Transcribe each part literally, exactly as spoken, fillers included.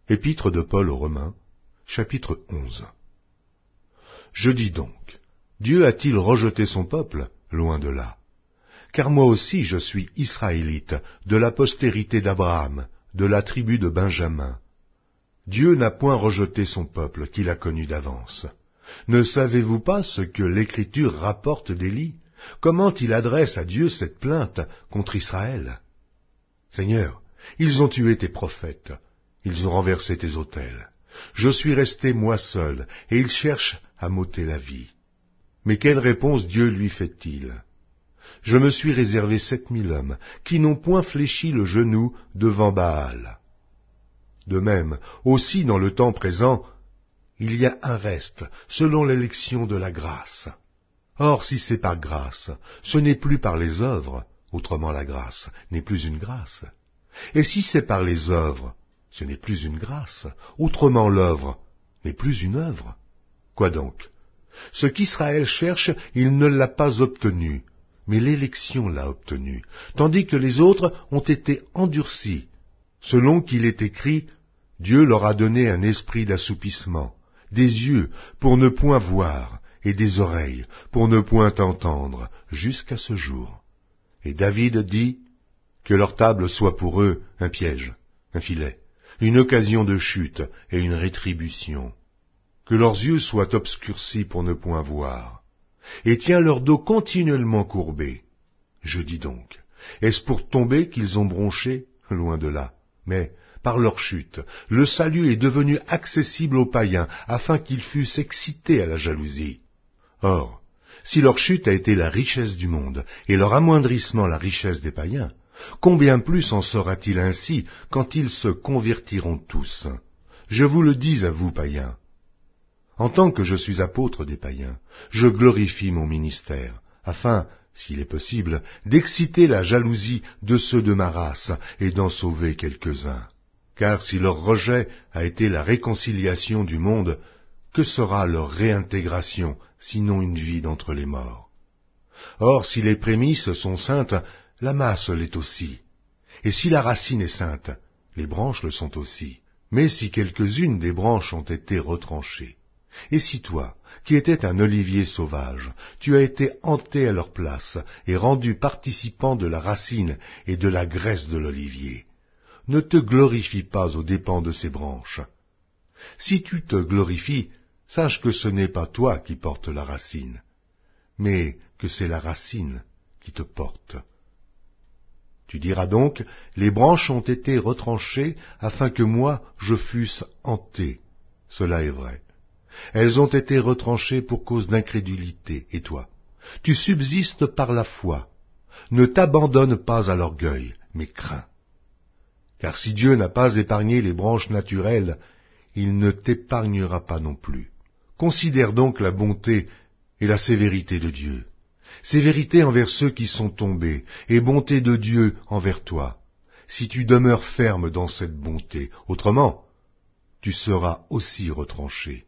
Épître de Paul aux Romains, chapitre onze. Je dis donc, Dieu a-t-il rejeté son peuple? Loin de là. Car moi aussi je suis israélite, de la postérité d'Abraham, de la tribu de Benjamin. Dieu n'a point rejeté son peuple qu'il a connu d'avance. Ne savez-vous pas ce que l'Écriture rapporte d'Élie? Comment il adresse à Dieu cette plainte contre Israël? Seigneur, ils ont tué tes prophètes, ils ont renversé tes autels. Je suis resté moi seul, et ils cherchent à m'ôter la vie. Mais quelle réponse Dieu lui fait-il? Je me suis réservé sept mille hommes, qui n'ont point fléchi le genou devant Baal. De même, aussi dans le temps présent, il y a un reste, selon l'élection de la grâce. Or, si c'est par grâce, ce n'est plus par les œuvres, autrement la grâce n'est plus une grâce. Et si c'est par les œuvres, ce n'est plus une grâce, autrement l'œuvre n'est plus une œuvre. Quoi donc? Ce qu'Israël cherche, il ne l'a pas obtenu, mais l'élection l'a obtenu, tandis que les autres ont été endurcis, selon qu'il est écrit, Dieu leur a donné un esprit d'assoupissement, des yeux pour ne point voir, et des oreilles pour ne point entendre, jusqu'à ce jour. Et David dit, que leur table soit pour eux un piège, un filet, une occasion de chute et une rétribution. Que leurs yeux soient obscurcis pour ne point voir, et tiens leur dos continuellement courbé. Je dis donc, est-ce pour tomber qu'ils ont bronché? Loin de là. Mais, par leur chute, le salut est devenu accessible aux païens, afin qu'ils fussent excités à la jalousie. Or, si leur chute a été la richesse du monde, et leur amoindrissement la richesse des païens, combien plus en sera-t-il ainsi quand ils se convertiront tous? Je vous le dis à vous, païens. En tant que je suis apôtre des païens, je glorifie mon ministère, afin, s'il est possible, d'exciter la jalousie de ceux de ma race et d'en sauver quelques-uns. Car si leur rejet a été la réconciliation du monde, que sera leur réintégration, sinon une vie d'entre les morts? Or, si les prémices sont saintes, la masse l'est aussi. Et si la racine est sainte, les branches le sont aussi. Mais si quelques-unes des branches ont été retranchées, et si toi, qui étais un olivier sauvage, tu as été hanté à leur place et rendu participant de la racine et de la graisse de l'olivier, ne te glorifie pas aux dépens de ces branches. Si tu te glorifies, sache que ce n'est pas toi qui portes la racine, mais que c'est la racine qui te porte. Tu diras donc, les branches ont été retranchées afin que moi je fusse hanté. Cela est vrai. Elles ont été retranchées pour cause d'incrédulité, et toi, tu subsistes par la foi. Ne t'abandonne pas à l'orgueil, mais crains. Car si Dieu n'a pas épargné les branches naturelles, il ne t'épargnera pas non plus. Considère donc la bonté et la sévérité de Dieu. Sévérité envers ceux qui sont tombés, et bonté de Dieu envers toi, si tu demeures ferme dans cette bonté, autrement, tu seras aussi retranché.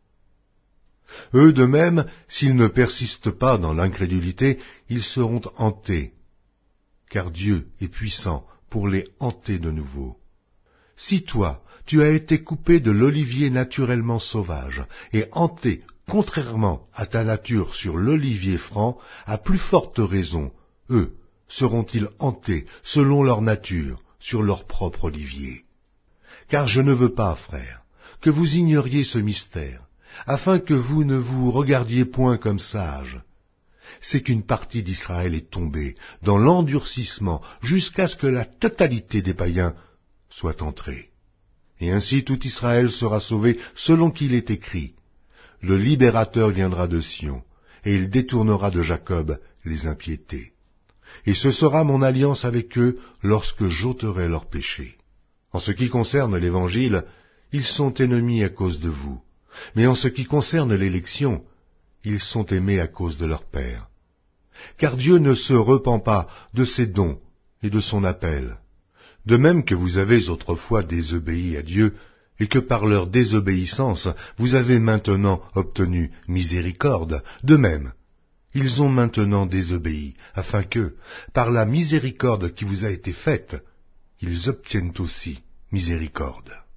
Eux de même, s'ils ne persistent pas dans l'incrédulité, ils seront hantés, car Dieu est puissant pour les hanter de nouveau. Si toi, tu as été coupé de l'olivier naturellement sauvage, et hanté contrairement à ta nature sur l'olivier franc, à plus forte raison, eux seront-ils hantés selon leur nature sur leur propre olivier. Car je ne veux pas, frères, que vous ignoriez ce mystère, afin que vous ne vous regardiez point comme sages. C'est qu'une partie d'Israël est tombée dans l'endurcissement jusqu'à ce que la totalité des païens soit entrée. Et ainsi tout Israël sera sauvé selon qu'il est écrit. Le libérateur viendra de Sion, et il détournera de Jacob les impiétés. Et ce sera mon alliance avec eux lorsque j'ôterai leurs péchés. En ce qui concerne l'Évangile, ils sont ennemis à cause de vous. Mais en ce qui concerne l'élection, ils sont aimés à cause de leur Père. Car Dieu ne se repent pas de ses dons et de son appel. De même que vous avez autrefois désobéi à Dieu, et que par leur désobéissance vous avez maintenant obtenu miséricorde, de même, ils ont maintenant désobéi, afin que, par la miséricorde qui vous a été faite, ils obtiennent aussi miséricorde.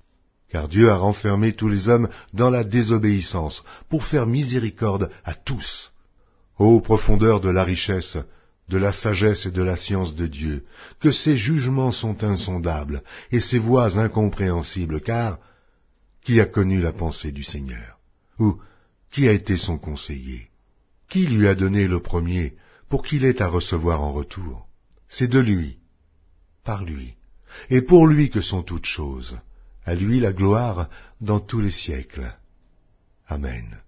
Car Dieu a renfermé tous les hommes dans la désobéissance, pour faire miséricorde à tous. Ô profondeur de la richesse, de la sagesse et de la science de Dieu, que ses jugements sont insondables, et ses voies incompréhensibles, car qui a connu la pensée du Seigneur? Ou qui a été son conseiller? Qui lui a donné le premier, pour qu'il ait à recevoir en retour? C'est de lui, par lui, et pour lui que sont toutes choses. À lui la gloire dans tous les siècles. Amen.